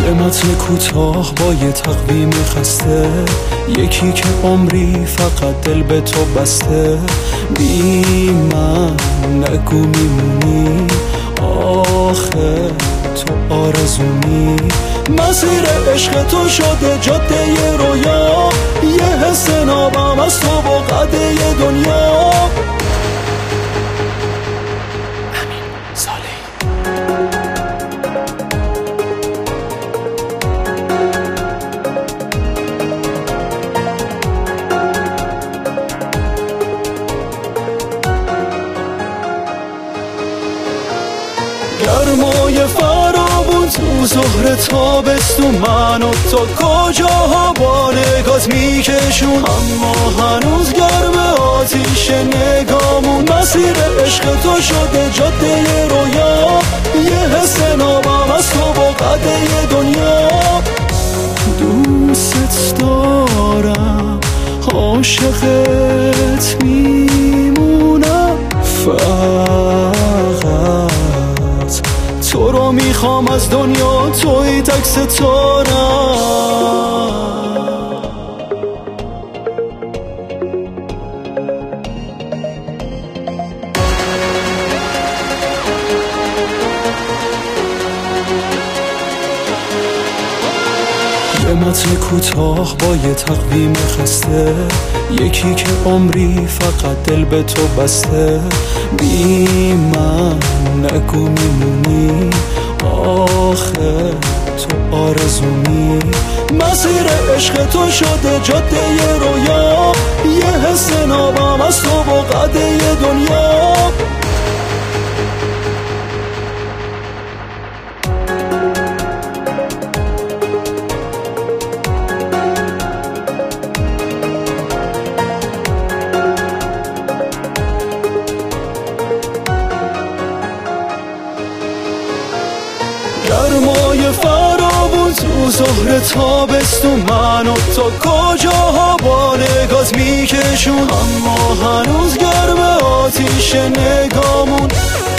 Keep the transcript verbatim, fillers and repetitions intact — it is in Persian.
یه متن کوتاه با یه تقویم خسته، یکی که عمری فقط دل به تو بسته. بی من نگو میمونی، آخه تو آرزومی. مسیر عشق تو شده جاده ی رویا، یه حس نابم از تو و قده ی دنیا. امین صالحی. گرمای فرابون تو ظهر تابستون، من و تو کجاها با نگات میکشون، اما هنوز گرم آتیش نگامون. مسیر عشق تو شده جاده ی رویا، یه حس نابم از تو و قده ی دنیا. دوست دارم، عاشقت میمونم، فقط تو رو میخوام از دنیا، توی تک ستارم. یه متن کوتاه با یه تقویم خسته، یکی که عمری فقط دل به تو بسته. بی من نگو میمونی، آخه تو آرزومی. مسیر عشق تو شده جاده ی رویا، یه حس نابم از تو و قده ی دنیا. گرمای فرابون تو ظهر تابستون، من و تو کجاها با نگات میکشون، اما هنوز گرم آتیش نگامون.